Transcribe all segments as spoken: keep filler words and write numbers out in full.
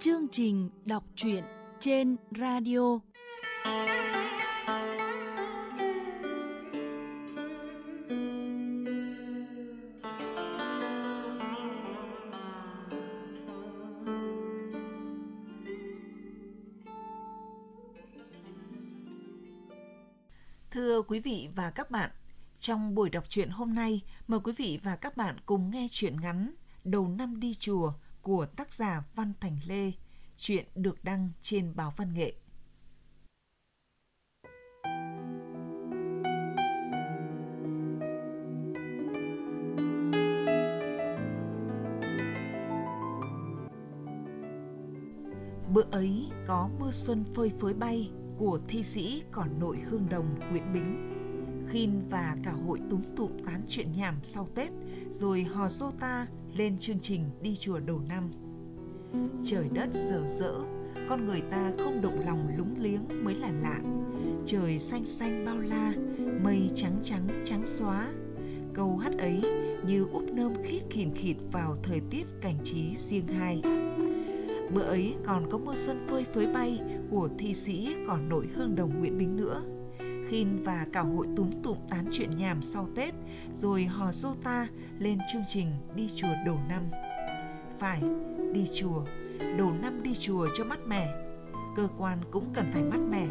Chương trình đọc truyện trên radio. Thưa quý vị và các bạn, trong buổi đọc truyện hôm nay, mời quý vị và các bạn cùng nghe truyện ngắn Đầu năm đi chùa của tác giả Văn Thành Lê. Truyện được đăng trên báo Văn Nghệ. Bữa ấy có mưa xuân phơi phới bay của thi sĩ cỏ nội Hương Đồng Nguyễn Bính. Khin và cả hội túm tụm tán chuyện nhảm sau Tết, rồi hò rô ta lên chương trình đi chùa đầu năm. Trời đất dở dỡ, con người ta không động lòng lúng liếng mới là lạ. Trời xanh xanh bao la, mây trắng trắng trắng xóa. Câu hát ấy như úp nơm khít khìn khịt vào thời tiết cảnh trí riêng hai. Bữa ấy còn có mưa xuân phơi phới bay của thi sĩ cỏ nội Hương Đồng Nguyễn Bính nữa. Khin và cả hội túm tụm tán chuyện nhảm sau Tết, rồi hò rô ta lên chương trình đi chùa đầu năm. Phải, đi chùa, đầu năm đi chùa cho mát mẻ. Cơ quan cũng cần phải mát mẻ.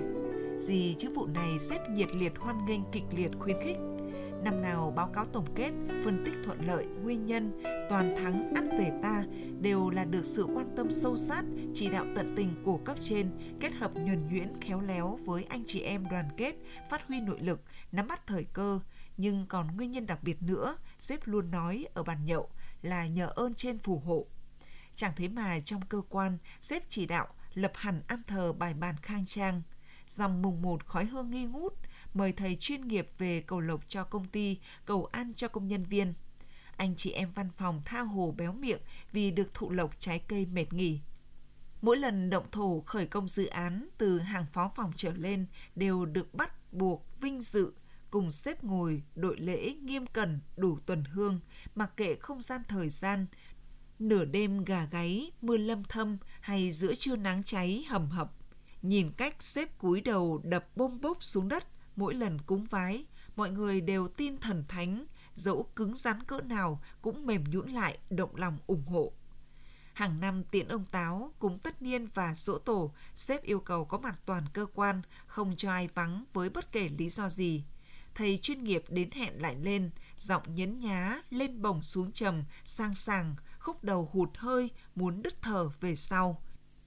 Gì chứ vụ này sếp nhiệt liệt hoan nghênh kịch liệt khuyến khích. Năm nào báo cáo tổng kết, phân tích thuận lợi, nguyên nhân, toàn thắng ắt về ta đều là được sự quan tâm sâu sát, chỉ đạo tận tình của cấp trên, kết hợp nhuần nhuyễn khéo léo với anh chị em đoàn kết, phát huy nội lực, nắm bắt thời cơ. Nhưng còn nguyên nhân đặc biệt nữa, sếp luôn nói ở bàn nhậu là nhờ ơn trên phù hộ. Chẳng thế mà trong cơ quan, sếp chỉ đạo lập hẳn am thờ bài bàn khang trang. Dòng mùng một khói hương nghi ngút, mời thầy chuyên nghiệp về cầu lộc cho công ty, cầu ăn cho công nhân viên. Anh chị em văn phòng tha hồ béo miệng vì được thụ lộc trái cây mệt nghỉ. Mỗi lần động thổ khởi công dự án từ hàng phó phòng trở lên đều được bắt buộc vinh dự, cùng xếp ngồi đội lễ nghiêm cẩn đủ tuần hương, mặc kệ không gian thời gian, nửa đêm gà gáy, mưa lâm thâm hay giữa trưa nắng cháy hầm hập. Nhìn cách xếp cúi đầu đập bôm bốp xuống đất mỗi lần cúng vái, mọi người đều tin thần thánh, dẫu cứng rắn cỡ nào cũng mềm nhũn lại động lòng ủng hộ. Hàng năm tiễn ông Táo, cúng tất niên và giỗ tổ, sếp yêu cầu có mặt toàn cơ quan, không cho ai vắng với bất kể lý do gì. Thầy chuyên nghiệp đến hẹn lại lên, giọng nhấn nhá, lên bổng xuống trầm, sang sàng, khúc đầu hụt hơi, muốn đứt thở về sau.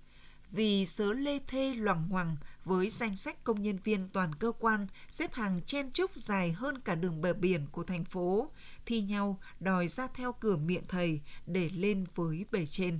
Vì sớ lê thê loằng ngoằng với danh sách công nhân viên toàn cơ quan xếp hàng chen chúc dài hơn cả đường bờ biển của thành phố, thi nhau đòi ra theo cửa miệng thầy để lên với bề trên.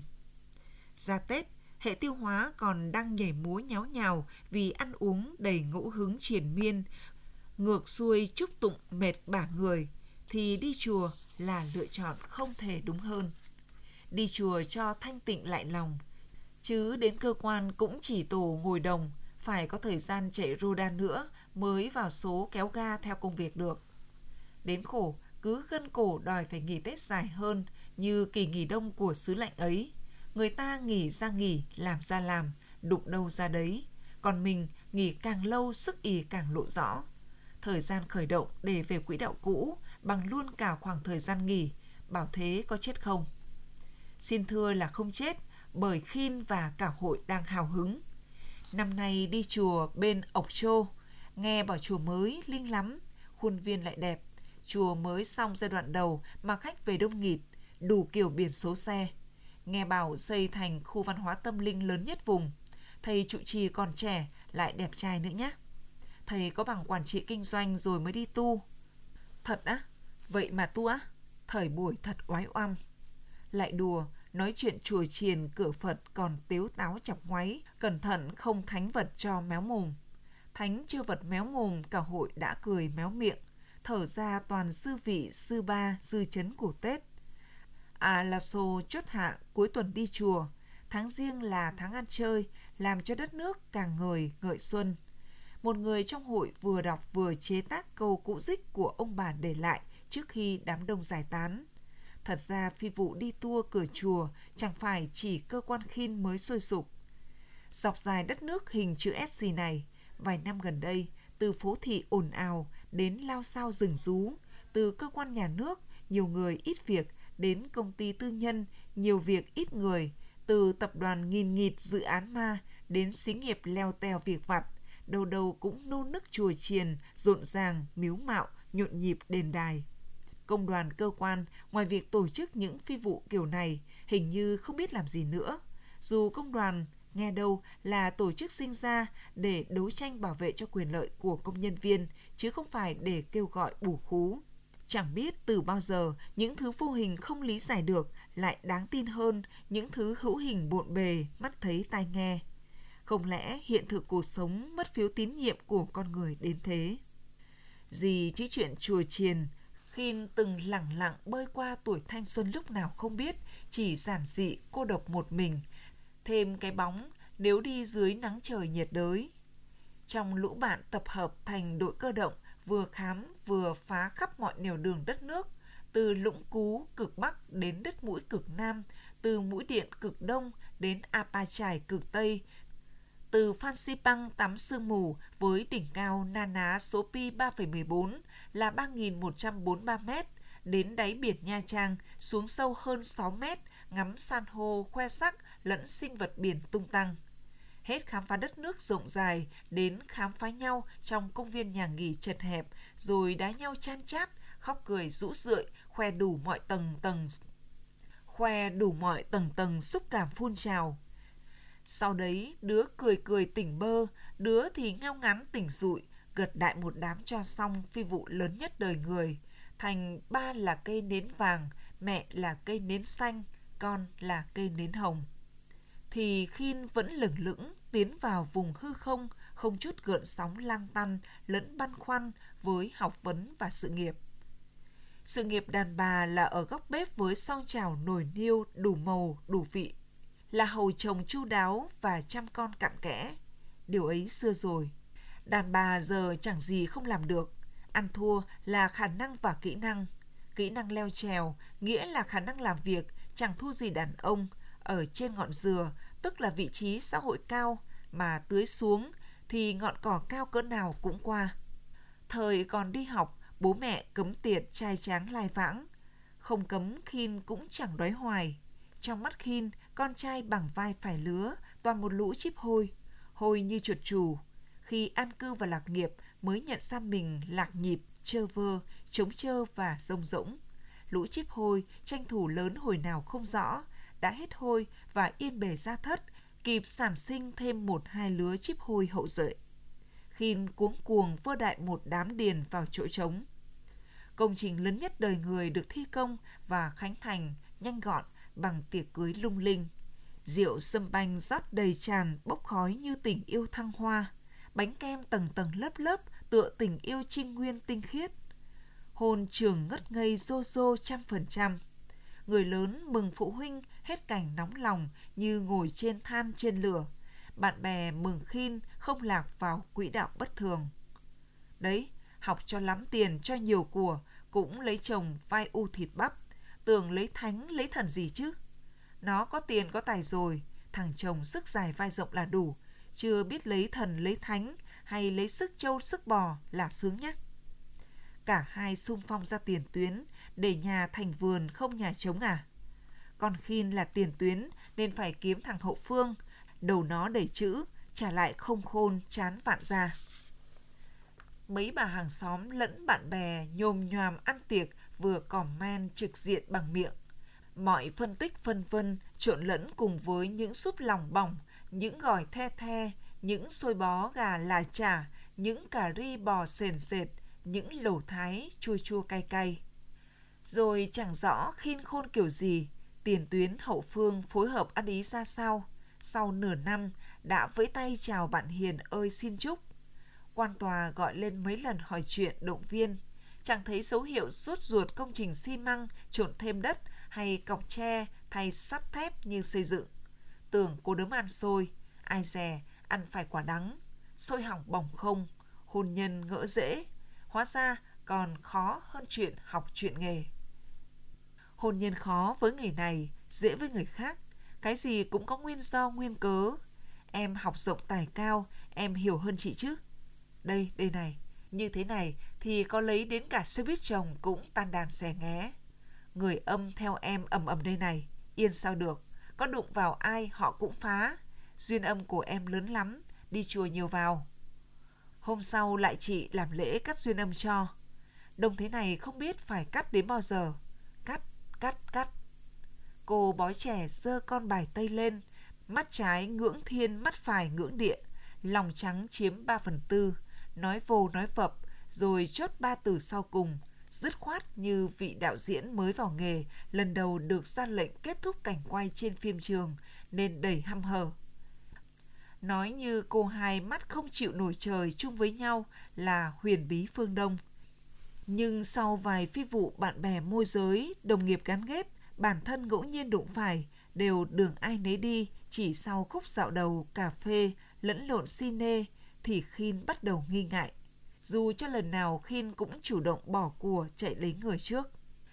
Ra Tết, hệ tiêu hóa còn đang nhảy múa nháo nhào vì ăn uống đầy ngẫu hứng triền miên, ngược xuôi chúc tụng mệt bả người, thì đi chùa là lựa chọn không thể đúng hơn. Đi chùa cho thanh tịnh lại lòng, chứ đến cơ quan cũng chỉ tổ ngồi đồng, phải có thời gian chạy roda nữa mới vào số kéo ga theo công việc được. Đến khổ, cứ gân cổ đòi phải nghỉ Tết dài hơn như kỳ nghỉ đông của xứ lạnh ấy. Người ta nghỉ ra nghỉ, làm ra làm, đụng đâu ra đấy. Còn mình nghỉ càng lâu sức ì càng lộ rõ. Thời gian khởi động để về quỹ đạo cũ bằng luôn cả khoảng thời gian nghỉ, bảo thế có chết không? Xin thưa là không chết, bởi Khin và cả hội đang hào hứng. Năm nay đi chùa bên Ộc Châu, nghe bảo chùa mới linh lắm, khuôn viên lại đẹp. Chùa mới xong giai đoạn đầu mà khách về đông nghịt, đủ kiểu biển số xe. Nghe bảo xây thành khu văn hóa tâm linh lớn nhất vùng. Thầy trụ trì còn trẻ, lại đẹp trai nữa nhé. Thầy có bằng quản trị kinh doanh rồi mới đi tu. Thật á? Vậy mà tu á? Thời buổi thật oái oăm. Lại đùa, nói chuyện chùa chiền cửa Phật còn tếu táo chọc ngoáy, cẩn thận không thánh vật cho méo mồm. Thánh chưa vật méo mồm, cả hội đã cười méo miệng, thở ra toàn dư vị dư ba dư chấn của Tết. À là xô chốt hạ cuối tuần đi chùa, tháng riêng là tháng ăn chơi, làm cho đất nước càng ngời ngợi xuân. Một người trong hội vừa đọc vừa chế tác câu cũ dích của ông bà để lại trước khi đám đông giải tán. Thật ra phi vụ đi tour cửa chùa chẳng phải chỉ cơ quan Khiên mới sôi sục. Dọc dài đất nước hình chữ S gì này, vài năm gần đây, từ phố thị ồn ào đến lao sao rừng rú, từ cơ quan nhà nước, nhiều người ít việc, đến công ty tư nhân, nhiều việc ít người, từ tập đoàn nghìn nghịt dự án ma đến xí nghiệp leo teo việc vặt, đâu đâu cũng nô nức chùa chiền, rộn ràng, miếu mạo, nhộn nhịp đền đài. Công đoàn cơ quan, ngoài việc tổ chức những phi vụ kiểu này, hình như không biết làm gì nữa. Dù công đoàn nghe đâu là tổ chức sinh ra để đấu tranh bảo vệ cho quyền lợi của công nhân viên, chứ không phải để kêu gọi bù khú. Chẳng biết từ bao giờ những thứ vô hình không lý giải được lại đáng tin hơn những thứ hữu hình bộn bề, mắt thấy tai nghe. Không lẽ hiện thực cuộc sống mất phiếu tín nhiệm của con người đến thế? Gì chứ chuyện chùa chiền, Khiên từng lẳng lặng bơi qua tuổi thanh xuân lúc nào không biết, chỉ giản dị cô độc một mình, thêm cái bóng nếu đi dưới nắng trời nhiệt đới. Trong lũ bạn tập hợp thành đội cơ động, vừa khám vừa phá khắp mọi nẻo đường đất nước, từ Lũng Cú cực Bắc đến đất Mũi cực Nam, từ Mũi Điện cực Đông đến Apa Chải cực Tây, từ Phan Xipang tắm sương mù với đỉnh cao Na Ná số pi ba phẩy mười bốn là ba nghìn một trăm bốn mươi ba mét, đến đáy biển Nha Trang xuống sâu hơn sáu mét, ngắm san hô khoe sắc lẫn sinh vật biển tung tăng. Hết khám phá đất nước rộng dài đến khám phá nhau trong công viên nhà nghỉ chật hẹp, rồi đá nhau chan chát, khóc cười rũ rượi, khoe đủ mọi tầng tầng khoe đủ mọi tầng tầng xúc cảm phun trào. Sau đấy, đứa cười cười tỉnh bơ, đứa thì ngao ngán tỉnh rụi, gật đại một đám cho xong phi vụ lớn nhất đời người. Thành ba là cây nến vàng, mẹ là cây nến xanh, con là cây nến hồng. Thì Khiên vẫn lửng lững tiến vào vùng hư không, không chút gợn sóng lang tăn lẫn băn khoăn với học vấn và sự nghiệp. Sự nghiệp đàn bà là ở góc bếp với song chảo nồi niêu đủ màu đủ vị, là hầu chồng chu đáo và chăm con cặn kẽ. Điều ấy xưa rồi. Đàn bà giờ chẳng gì không làm được. Ăn thua là khả năng và kỹ năng. Kỹ năng leo trèo nghĩa là khả năng làm việc chẳng thua gì đàn ông ở trên ngọn dừa, tức là vị trí xã hội cao, mà tưới xuống thì ngọn cỏ cao cỡ nào cũng qua. Thời còn đi học, bố mẹ cấm tiệt trai tráng lai vãng. Không cấm Khiên cũng chẳng đói hoài. Trong mắt Khiên, con trai bằng vai phải lứa, toàn một lũ chíp hôi, hôi như chuột chù. Khi an cư và lạc nghiệp mới nhận ra mình lạc nhịp, chơ vơ, trống chơ và rông rỗng. Lũ chíp hôi tranh thủ lớn hồi nào không rõ, đã hết hôi và yên bề ra thất, kịp sản sinh thêm một hai lứa chíp hôi hậu duệ. Khiên cuống cuồng vơ đại một đám điền vào chỗ trống. Công trình lớn nhất đời người được thi công và khánh thành nhanh gọn bằng tiệc cưới lung linh. Rượu sâm banh rót đầy tràn bốc khói như tình yêu thăng hoa. Bánh kem tầng tầng lớp lớp tựa tình yêu trinh nguyên tinh khiết. Hôn trường ngất ngây rô rô trăm phần trăm. Người lớn mừng phụ huynh hết cảnh nóng lòng như ngồi trên than trên lửa. Bạn bè mừng Khiên không lạc vào quỹ đạo bất thường. Đấy, học cho lắm tiền cho nhiều của, cũng lấy chồng vai u thịt bắp, tưởng lấy thánh lấy thần gì chứ. Nó có tiền có tài rồi, thằng chồng sức dài vai rộng là đủ, chưa biết lấy thần lấy thánh hay lấy sức trâu sức bò là sướng nhé. Cả hai xung phong ra tiền tuyến, để nhà thành vườn không nhà trống à. Con Khiên là tiền tuyến nên phải kiếm thằng hậu phương, đầu nó đầy chữ, trả lại không khôn chán vạn ra. Mấy bà hàng xóm lẫn bạn bè nhồm nhoàm ăn tiệc vừa cỏm men trực diện bằng miệng. Mọi phân tích phân vân trộn lẫn cùng với những súp lòng bỏng, những gỏi the the, những xôi bó gà là chả, những cà ri bò sền sệt, những lẩu thái chua chua cay cay. Rồi chẳng rõ Khiên khôn kiểu gì, tiền tuyến hậu phương phối hợp ăn ý ra sao. Sau nửa năm đã vẫy tay chào bạn hiền ơi xin chúc. Quan tòa gọi lên mấy lần hỏi chuyện động viên, chẳng thấy dấu hiệu sốt ruột công trình xi măng trộn thêm đất hay cọc tre thay sắt thép như xây dựng. Tưởng cô đớm ăn xôi, ai dè ăn phải quả đắng, xôi hỏng bỏng không, hôn nhân ngỡ dễ, hóa ra còn khó hơn chuyện học chuyện nghề. Hôn nhân khó với người này, dễ với người khác. Cái gì cũng có nguyên do nguyên cớ. Em học rộng tài cao, em hiểu hơn chị chứ. Đây, đây này, như thế này thì có lấy đến cả xe buýt chồng cũng tan đàn xẻ nghé. Người âm theo em ầm ầm đây này, yên sao được. Có đụng vào ai họ cũng phá. Duyên âm của em lớn lắm, đi chùa nhiều vào. Hôm sau lại chị làm lễ cắt duyên âm cho. Đông thế này không biết phải cắt đến bao giờ. Cắt, cắt, cắt. Cô bói trẻ giơ con bài tây lên, mắt trái ngưỡng thiên, mắt phải ngưỡng địa, lòng trắng chiếm ba phần tư, nói vô nói vập, rồi chốt ba từ sau cùng, dứt khoát như vị đạo diễn mới vào nghề, lần đầu được ra lệnh kết thúc cảnh quay trên phim trường, nên đầy hăm hở. Nói như cô hai mắt không chịu nổi trời chung với nhau là huyền bí phương Đông. Nhưng sau vài phi vụ bạn bè môi giới, đồng nghiệp gắn ghép, bản thân ngẫu nhiên đụng phải, đều đường ai nấy đi, chỉ sau khúc dạo đầu cà phê lẫn lộn cine thì Khin bắt đầu nghi ngại. Dù cho lần nào Khin cũng chủ động bỏ của chạy lấy người trước.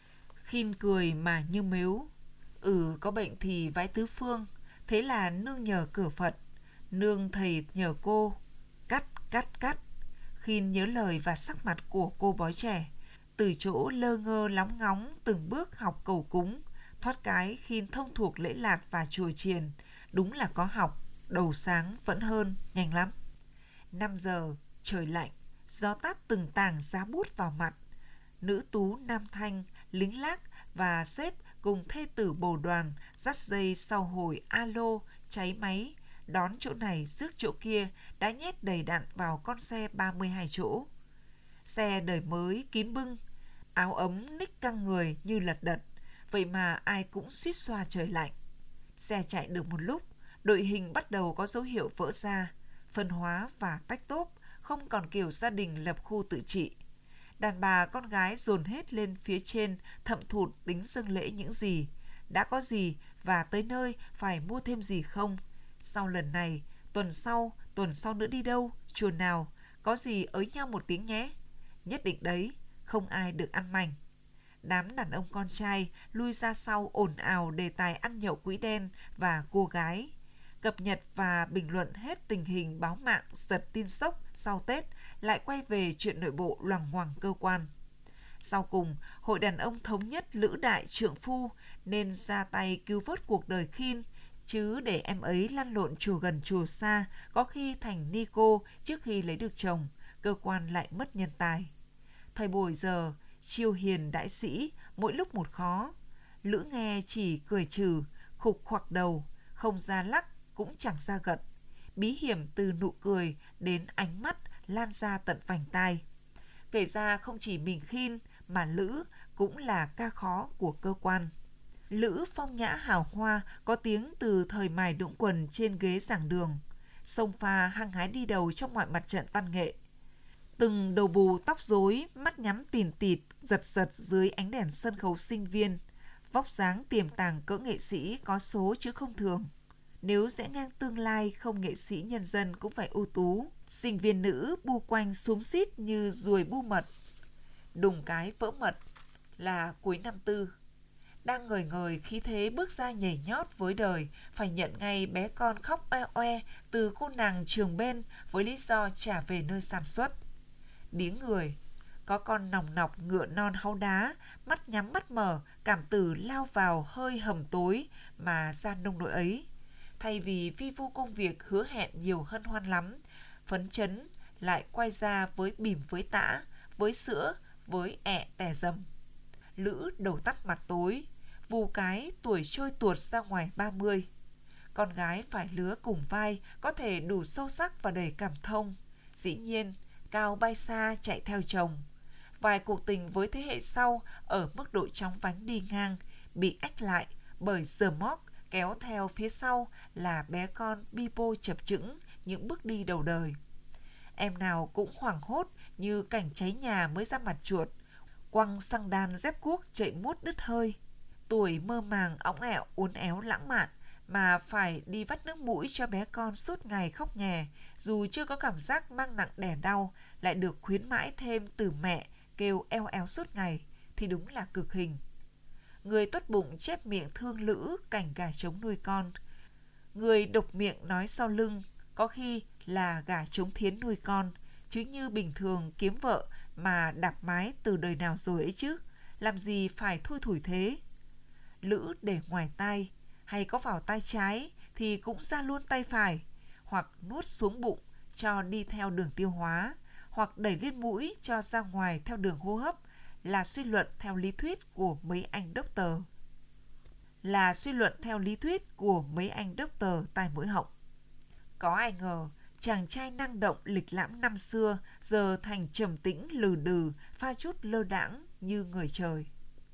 Khin cười mà như mếu. Ừ, có bệnh thì vái tứ phương, thế là nương nhờ cửa Phật, nương thầy nhờ cô. Cắt, cắt, cắt. Khin nhớ lời và sắc mặt của cô bói trẻ. Từ chỗ lơ ngơ lóng ngóng từng bước học cầu cúng, thoát cái Khin thông thuộc lễ lạt và chùa chiền. Đúng là có học, đầu sáng vẫn hơn, nhanh lắm. Năm giờ, trời lạnh, gió táp từng tàng giá bút vào mặt. Nữ tú nam thanh, lính lác và sếp cùng thê tử bồ đoàn dắt dây sau hồi alo, cháy máy, đón chỗ này rước chỗ kia đã nhét đầy đặn vào con xe ba mươi hai chỗ. Xe đời mới kín bưng, áo ấm ních căng người như lật đật, vậy mà ai cũng suýt xoa trời lạnh. Xe chạy được một lúc, đội hình bắt đầu có dấu hiệu vỡ ra, phân hóa và tách tốp, không còn kiểu gia đình lập khu tự trị. Đàn bà con gái dồn hết lên phía trên, thậm thụt tính dâng lễ những gì, đã có gì và tới nơi phải mua thêm gì không. Sau lần này, tuần sau, tuần sau nữa đi đâu, chùa nào, có gì ới nhau một tiếng nhé. Nhất định đấy, không ai được ăn mành. Đám đàn ông con trai lui ra sau ồn ào đề tài ăn nhậu quỹ đen và cô gái. Cập nhật và bình luận hết tình hình báo mạng giật tin sốc sau Tết, lại quay về chuyện nội bộ loằng ngoằng cơ quan. Sau cùng, hội đàn ông thống nhất lữ đại trượng phu nên ra tay cứu vớt cuộc đời Khin, chứ để em ấy lăn lộn chùa gần chùa xa, có khi thành ni cô trước khi lấy được chồng, cơ quan lại mất nhân tài. Thời buổi giờ, chiêu hiền đại sĩ, mỗi lúc một khó. Lữ nghe chỉ cười trừ, khục khoặc đầu, không ra lắc, cũng chẳng ra gật. Bí hiểm từ nụ cười đến ánh mắt lan ra tận vành tai. Kể ra không chỉ mình Khin mà Lữ cũng là ca khó của cơ quan. Lữ phong nhã hào hoa, có tiếng từ thời mài đũng quần trên ghế giảng đường. Xông pha hăng hái đi đầu trong mọi mặt trận văn nghệ. Từng đầu bù tóc rối, mắt nhắm tìn tịt, giật giật dưới ánh đèn sân khấu sinh viên. Vóc dáng tiềm tàng cỡ nghệ sĩ có số chứ không thường. Nếu rẽ ngang tương lai, không nghệ sĩ nhân dân cũng phải ưu tú. Sinh viên nữ bu quanh xúm xít như ruồi bu mật. Đùng cái vỡ mật là cuối năm tư. Đang ngời ngời khí thế bước ra nhảy nhót với đời, phải nhận ngay bé con khóc oe oe từ cô nàng trường bên với lý do trả về nơi sản xuất. Điếng người, có con nòng nọc ngựa non háu đá, mắt nhắm mắt mở, cảm tử lao vào hơi hầm tối mà gian nông nỗi ấy. Thay vì vi vu công việc hứa hẹn nhiều hân hoan lắm, phấn chấn lại quay ra với bìm với tã, với sữa, với ẹ tè dầm. Lữ đầu tắt mặt tối, vù cái tuổi trôi tuột ra ngoài ba mươi. Con gái phải lứa cùng vai, có thể đủ sâu sắc và đầy cảm thông. Dĩ nhiên, cao bay xa chạy theo chồng. Vài cuộc tình với thế hệ sau ở mức độ chóng vánh đi ngang, bị ách lại bởi giờ móc kéo theo phía sau là bé con bi bô chập chững những bước đi đầu đời. Em nào cũng hoảng hốt như cảnh cháy nhà mới ra mặt chuột, quăng xăng đan dép cuốc chạy muốt đứt hơi. Tuổi mơ màng õng ẹo uốn éo lãng mạn mà phải đi vắt nước mũi cho bé con suốt ngày khóc nhè, dù chưa có cảm giác mang nặng đẻ đau, lại được khuyến mãi thêm từ mẹ kêu eo éo suốt ngày, thì đúng là cực hình. Người tốt bụng chép miệng thương lữ cảnh gà trống nuôi con. Người độc miệng nói sau lưng có khi là gà trống thiến nuôi con, chứ như bình thường kiếm vợ mà đạp mái từ đời nào rồi ấy chứ, làm gì phải thui thủi thế. Lữ để ngoài tai, hay có vào tay trái thì cũng ra luôn tay phải, hoặc nuốt xuống bụng cho đi theo đường tiêu hóa, hoặc đẩy lên mũi cho ra ngoài theo đường hô hấp, là suy luận theo lý thuyết của mấy anh doctor. Là suy luận theo lý thuyết của mấy anh doctor tai mũi họng. Có ai ngờ, chàng trai năng động lịch lãm năm xưa giờ thành trầm tĩnh lừ đừ, pha chút lơ đãng như người trời.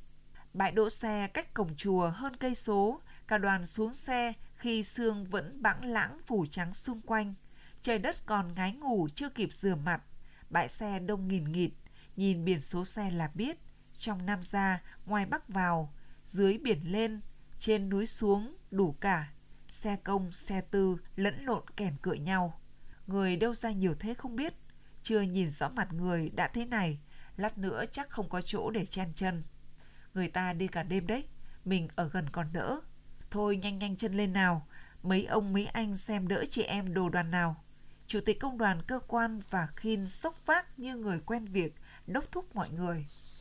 Bãi đỗ xe cách cổng chùa hơn cây số, cả đoàn xuống xe khi sương vẫn bãng lãng phủ trắng xung quanh. Trời đất còn ngái ngủ chưa kịp rửa mặt. Bãi xe đông nghìn nghịt, nhìn biển số xe là biết. Trong Nam ra, ngoài Bắc vào, dưới biển lên, trên núi xuống, đủ cả. Xe công, xe tư lẫn lộn kèn cựa nhau. Người đâu ra nhiều thế không biết. Chưa nhìn rõ mặt người đã thế này, lát nữa chắc không có chỗ để chen chân. Người ta đi cả đêm đấy, mình ở gần còn đỡ. Thôi nhanh nhanh chân lên nào, mấy ông mấy anh xem đỡ chị em đồ đoàn nào. Chủ tịch công đoàn cơ quan và Khiên sốc vác như người quen việc, đốc thúc mọi người.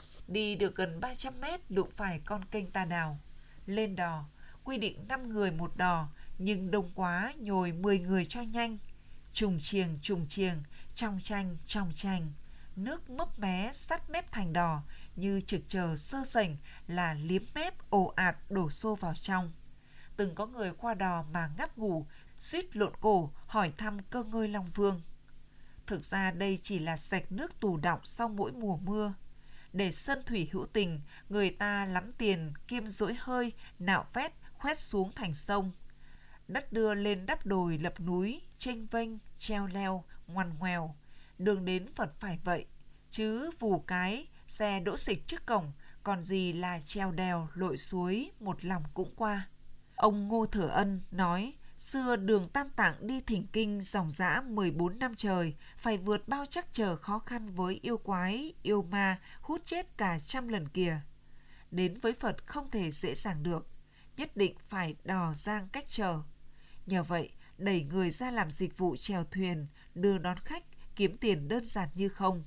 Đi được gần ba trăm mét đụng phải con kênh Tà Đào. Lên đò, quy định năm người một đò, nhưng đông quá nhồi mười người cho nhanh. Trùng chiềng trùng chiềng, trong tranh trong tranh. Nước mấp mé sắt mép thành đò, như trực chờ sơ sảnh là liếm mép ồ ạt đổ xô vào trong. Từng có người qua đò mà ngáp ngủ, suýt lộn cổ hỏi thăm cơ ngơi Long Vương. Thực ra đây chỉ là sạch nước tù đọng sau mỗi mùa mưa. Để sân thủy hữu tình, người ta lắm tiền kiêm dỗi hơi, nạo vét, khoét xuống thành sông. Đất đưa lên đắp đồi lập núi, chênh vênh, treo leo, ngoằn ngoèo. Đường đến Phật phải vậy, chứ vù cái, xe đỗ xịch trước cổng, còn gì là treo đèo, lội suối, một lòng cũng qua. Ông Ngô Thừa Ân nói, xưa đường Tam Tạng đi thỉnh kinh dòng dã mười bốn năm trời, phải vượt bao trắc trở khó khăn với yêu quái, yêu ma, hút chết cả trăm lần kìa. Đến với Phật không thể dễ dàng được, nhất định phải đò giang cách trở. Nhờ vậy, đẩy người ra làm dịch vụ chèo thuyền, đưa đón khách, kiếm tiền đơn giản như không.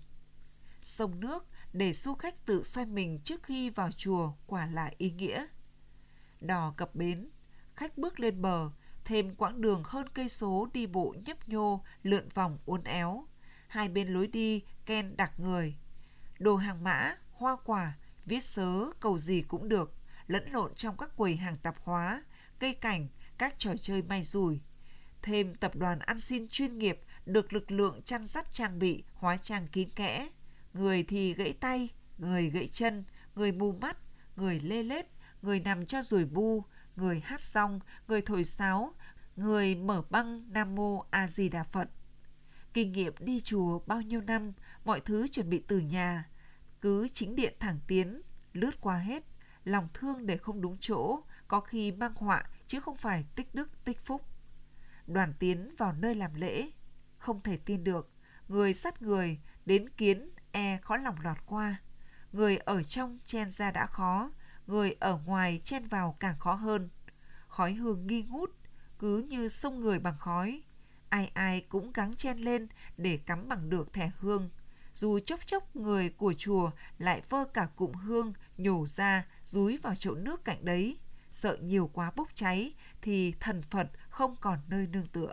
Sông nước để du khách tự xoay mình trước khi vào chùa quả là ý nghĩa. Đò cập bến, khách bước lên bờ, thêm quãng đường hơn cây số đi bộ nhấp nhô, lượn vòng uốn éo. Hai bên lối đi ken đặc người. Đồ hàng mã, hoa quả, viết sớ, cầu gì cũng được, lẫn lộn trong các quầy hàng tạp hóa, cây cảnh, các trò chơi may rủi. Thêm tập đoàn ăn xin chuyên nghiệp được lực lượng chăn dắt trang bị, hóa trang kín kẽ. Người thì gãy tay, người gãy chân, người mù mắt, người lê lết, người nằm cho rùi bu, người hát song, người thổi sáo, người mở băng Nam Mô A Di Đà Phật. Kinh nghiệm đi chùa bao nhiêu năm, mọi thứ chuẩn bị từ nhà, cứ chính điện thẳng tiến, lướt qua hết, lòng thương để không đúng chỗ, có khi mang họa chứ không phải tích đức tích phúc. Đoàn tiến vào nơi làm lễ, không thể tin được, người sát người, đến kiến e khó lòng lọt qua. Người ở trong chen ra đã khó, người ở ngoài chen vào càng khó hơn. Khói hương nghi ngút, cứ như xông người bằng khói. Ai ai cũng gắng chen lên để cắm bằng được thẻ hương. Dù chốc chốc người của chùa lại vơ cả cụm hương nhổ ra dúi vào chỗ nước cạnh đấy. Sợ nhiều quá bốc cháy thì thần Phật không còn nơi nương tựa.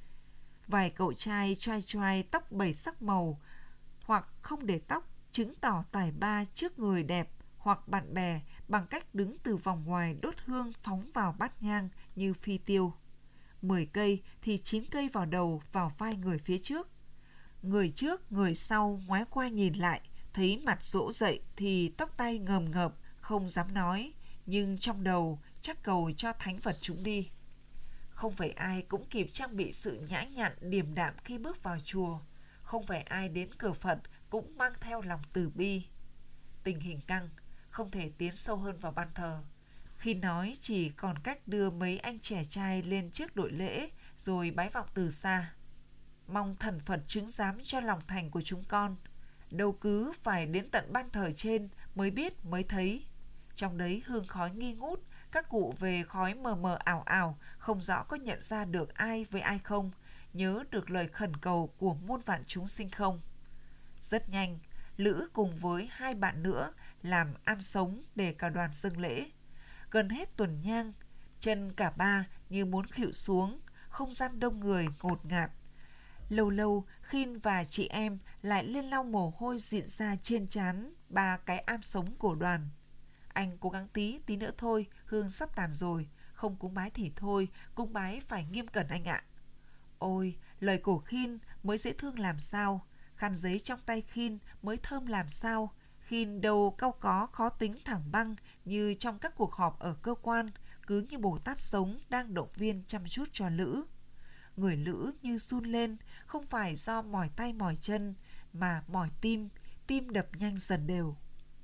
Vài cậu trai choai choai tóc bảy sắc màu, hoặc không để tóc, chứng tỏ tài ba trước người đẹp, hoặc bạn bè bằng cách đứng từ vòng ngoài đốt hương phóng vào bát nhang như phi tiêu. Mười cây thì chín cây vào đầu, vào vai người phía trước. Người trước, người sau ngoái qua nhìn lại, thấy mặt rỗ dậy thì tóc tay ngờm ngợp, không dám nói, nhưng trong đầu chắc cầu cho thánh vật chúng đi. Không phải ai cũng kịp trang bị sự nhã nhặn điềm đạm khi bước vào chùa. Không phải ai đến cửa Phật cũng mang theo lòng từ bi. Tình hình căng, không thể tiến sâu hơn vào ban thờ. Khi nói chỉ còn cách đưa mấy anh trẻ trai lên trước đội lễ rồi bái vọng từ xa. Mong thần Phật chứng giám cho lòng thành của chúng con. Đâu cứ phải đến tận ban thờ trên mới biết mới thấy. Trong đấy hương khói nghi ngút, các cụ về khói mờ mờ ảo ảo, không rõ có nhận ra được ai với ai không, nhớ được lời khẩn cầu của muôn vạn chúng sinh không. Rất nhanh, Lữ cùng với hai bạn nữa làm am sống để cả đoàn dâng lễ. Gần hết tuần nhang, chân cả ba như muốn khuỵu xuống, không gian đông người ngột ngạt. Lâu lâu, Khin và chị em lại lên lau mồ hôi rịn ra trên trán ba cái am sống của đoàn. Anh cố gắng tí, tí nữa thôi, hương sắp tàn rồi, không cúng bái thì thôi, cúng bái phải nghiêm cẩn anh ạ. Ôi, lời của Khin mới dễ thương làm sao, khăn giấy trong tay Khin mới thơm làm sao. Khin đâu cau có khó tính thẳng băng như trong các cuộc họp ở cơ quan, cứ như Bồ Tát sống đang động viên chăm chút cho Lữ. Người Lữ như run lên, không phải do mỏi tay mỏi chân, mà mỏi tim, tim đập nhanh dần đều.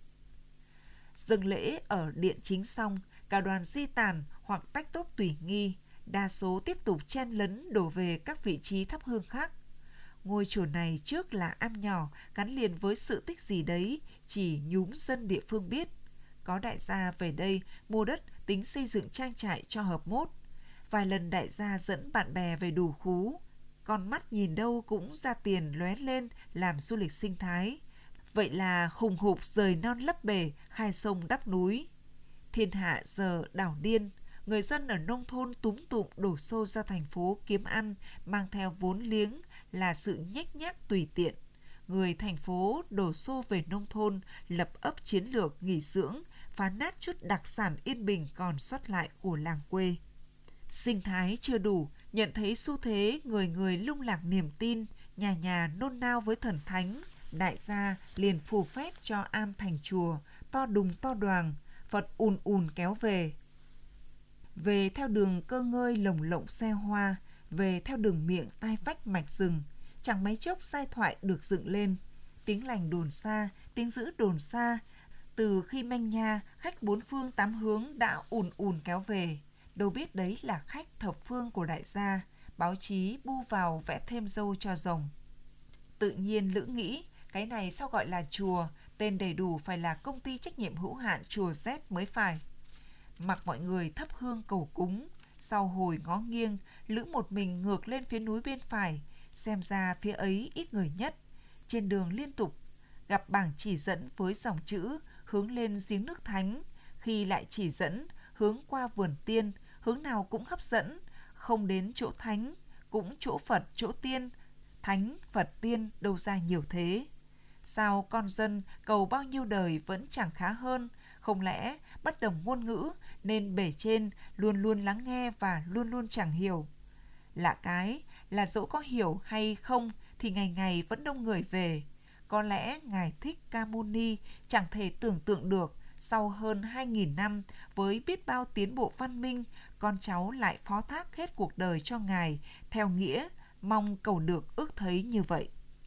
Dâng lễ ở điện chính xong, cả đoàn di tản hoặc tách tốp tùy nghi, đa số tiếp tục chen lấn đổ về các vị trí thắp hương khác. Ngôi chùa này trước là am nhỏ, gắn liền với sự tích gì đấy, chỉ nhúm dân địa phương biết. Có đại gia về đây mua đất tính xây dựng trang trại cho hợp mốt. Vài lần đại gia dẫn bạn bè về Đủ Khú, con mắt nhìn đâu cũng ra tiền lóe lên làm du lịch sinh thái. Vậy là hùng hục rời non lấp bể, khai sông đắp núi. Thiên hạ giờ đảo điên, người dân ở nông thôn túm tụm đổ xô ra thành phố kiếm ăn, mang theo vốn liếng là sự nhếch nhác tùy tiện. Người thành phố đổ xô về nông thôn, lập ấp chiến lược nghỉ dưỡng, phá nát chút đặc sản yên bình còn sót lại của làng quê. Sinh thái chưa đủ, nhận thấy xu thế người người lung lạc niềm tin, nhà nhà nôn nao với thần thánh, đại gia liền phù phép cho am thành chùa, to đùng to đoàng, Phật ùn ùn kéo về. Về theo đường cơ ngơi lồng lộng xe hoa, về theo đường miệng tai vách mạch rừng, chẳng mấy chốc giai thoại được dựng lên. Tiếng lành đồn xa, tiếng dữ đồn xa, từ khi manh nha, khách bốn phương tám hướng đã ùn ùn kéo về. Đâu biết đấy là khách thập phương của đại gia, báo chí bu vào vẽ thêm dâu cho rồng. Tự nhiên Lữ nghĩ, cái này sao gọi là chùa, tên đầy đủ phải là công ty trách nhiệm hữu hạn chùa Z mới phải. Mặc mọi người thắp hương cầu cúng, sau hồi ngó nghiêng, Lữ một mình ngược lên phía núi bên phải, xem ra phía ấy ít người nhất. Trên đường liên tục gặp bảng chỉ dẫn với dòng chữ hướng lên giếng nước thánh, khi lại chỉ dẫn hướng qua vườn tiên, hướng nào cũng hấp dẫn, không đến chỗ thánh, cũng chỗ Phật, chỗ tiên, thánh, Phật, tiên đâu ra nhiều thế. Sao con dân cầu bao nhiêu đời vẫn chẳng khá hơn, không lẽ bất đồng ngôn ngữ nên bề trên luôn luôn lắng nghe và luôn luôn chẳng hiểu. Lạ cái là dẫu có hiểu hay không thì ngày ngày vẫn đông người về. Có lẽ Ngài Thích Ca Mâu Ni chẳng thể tưởng tượng được sau hơn hai nghìn năm với biết bao tiến bộ văn minh, con cháu lại phó thác hết cuộc đời cho Ngài theo nghĩa mong cầu được ước thấy như vậy.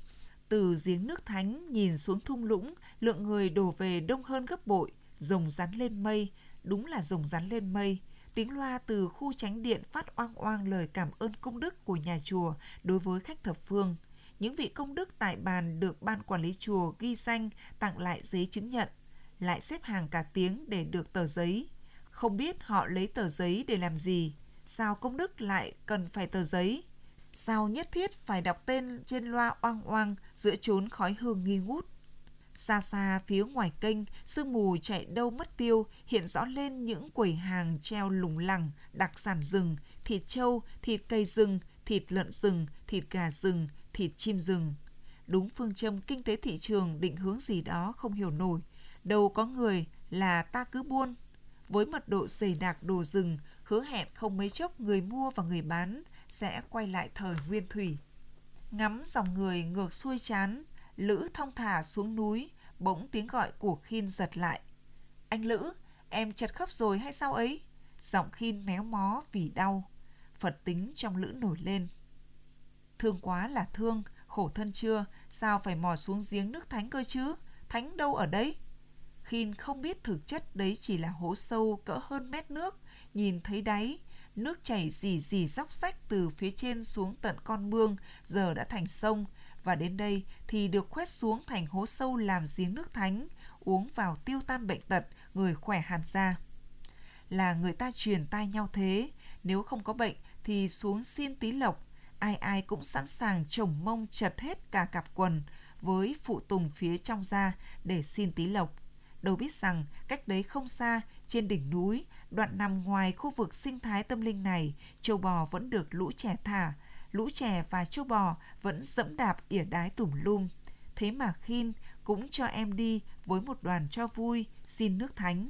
Từ giếng nước thánh nhìn xuống thung lũng, lượng người đổ về đông hơn gấp bội, rồng rắn lên mây, đúng là rồng rắn lên mây. Tiếng loa từ khu chánh điện phát oang oang lời cảm ơn công đức của nhà chùa đối với khách thập phương. Những vị công đức tại bàn được ban quản lý chùa ghi danh tặng lại giấy chứng nhận, lại xếp hàng cả tiếng để được tờ giấy. Không biết họ lấy tờ giấy để làm gì, sao công đức lại cần phải tờ giấy? Sao nhất thiết phải đọc tên trên loa oang oang giữa chốn khói hương nghi ngút? Xa xa phía ngoài kênh, sương mù chạy đâu mất tiêu, hiện rõ lên những quầy hàng treo lủng lẳng, đặc sản rừng, thịt trâu, thịt cây rừng, thịt lợn rừng, thịt gà rừng, thịt chim rừng. Đúng phương châm kinh tế thị trường định hướng gì đó không hiểu nổi. Đâu có người là ta cứ buôn. Với mật độ dày đặc đồ rừng, hứa hẹn không mấy chốc người mua và người bán sẽ quay lại thời nguyên thủy. Ngắm dòng người ngược xuôi chán, Lữ thong thả xuống núi, bỗng tiếng gọi của Khin giật lại. Anh Lữ, em chật khớp rồi hay sao ấy? Giọng Khin méo mó vì đau. Phật tính trong Lữ nổi lên. Thương quá là thương, khổ thân chưa, sao phải mò xuống giếng nước thánh cơ chứ? Thánh đâu ở đấy? Khin không biết thực chất đấy chỉ là hố sâu cỡ hơn mét nước, nhìn thấy đáy. Nước chảy rỉ rỉ róc rách từ phía trên xuống tận con mương, giờ đã thành sông, và đến đây thì được khoét xuống thành hố sâu làm giếng nước thánh, uống vào tiêu tan bệnh tật, người khỏe hẳn ra. Là người ta truyền tai nhau thế, nếu không có bệnh thì xuống xin tí lộc, ai ai cũng sẵn sàng chồng mông chật hết cả cặp quần với phụ tùng phía trong ra để xin tí lộc. Đâu biết rằng cách đấy không xa, trên đỉnh núi, đoạn nằm ngoài khu vực sinh thái tâm linh này, trâu bò vẫn được lũ trẻ thả, lũ trẻ và trâu bò vẫn dẫm đạp ỉa đái tùm lum. Thế mà Khin cũng cho em đi với một đoàn cho vui, xin nước thánh.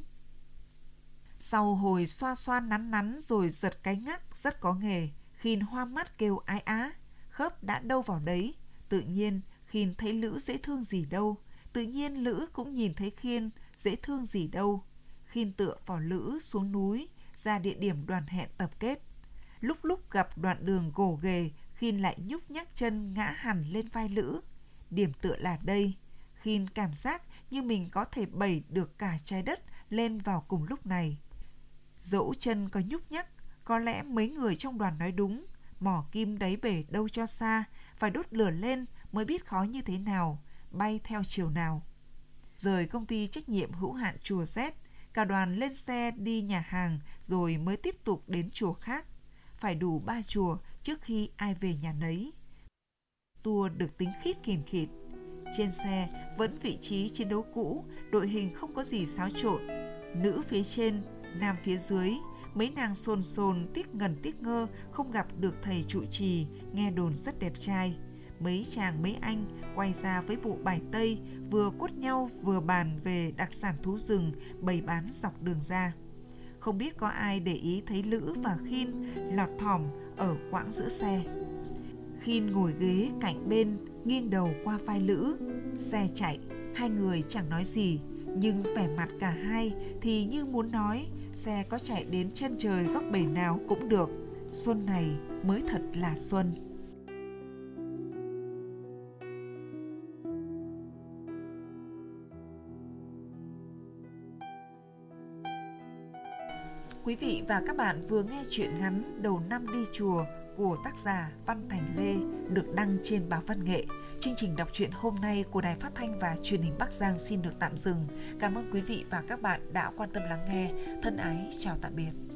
Sau hồi xoa xoa nắn nắn rồi giật cái ngắc rất có nghề, Khin hoa mắt kêu ái á, khớp đã đâu vào đấy. Tự nhiên Khin thấy Lữ dễ thương gì đâu, tự nhiên Lữ cũng nhìn thấy Khin dễ thương gì đâu. Khin tựa vào Lữ xuống núi, ra địa điểm đoàn hẹn tập kết. Lúc lúc gặp đoạn đường gồ ghề, Khin lại nhúc nhắc chân ngã hẳn lên vai Lữ. Điểm tựa là đây, Khin cảm giác như mình có thể bẩy được cả trái đất lên vào cùng lúc này. Dẫu chân có nhúc nhắc, có lẽ mấy người trong đoàn nói đúng, mỏ kim đáy bể đâu cho xa, phải đốt lửa lên mới biết khó như thế nào, bay theo chiều nào. Rời công ty trách nhiệm hữu hạn chùa Z, cả đoàn lên xe đi nhà hàng rồi mới tiếp tục đến chùa khác. Phải đủ ba chùa trước khi ai về nhà nấy. Tour được tính khít kìn khịt. Trên xe vẫn vị trí chiến đấu cũ, đội hình không có gì xáo trộn. Nữ phía trên, nam phía dưới, mấy nàng xồn xồn tiếc ngần tiếc ngơ không gặp được thầy trụ trì, nghe đồn rất đẹp trai. Mấy chàng mấy anh quay ra với bộ bài tây, vừa quất nhau vừa bàn về đặc sản thú rừng bày bán dọc đường ra. Không biết có ai để ý thấy Lữ và Khin lọt thỏm ở quãng giữa xe. Khin ngồi ghế cạnh bên, nghiêng đầu qua vai Lữ. Xe chạy, hai người chẳng nói gì, nhưng vẻ mặt cả hai thì như muốn nói xe có chạy đến chân trời góc bể nào cũng được. Xuân này mới thật là xuân. Quý vị và các bạn vừa nghe truyện ngắn Đầu năm đi chùa của tác giả Văn Thành Lê được đăng trên báo Văn Nghệ. Chương trình đọc truyện hôm nay của Đài Phát thanh và Truyền hình Bắc Giang xin được tạm dừng. Cảm ơn quý vị và các bạn đã quan tâm lắng nghe. Thân ái chào tạm biệt.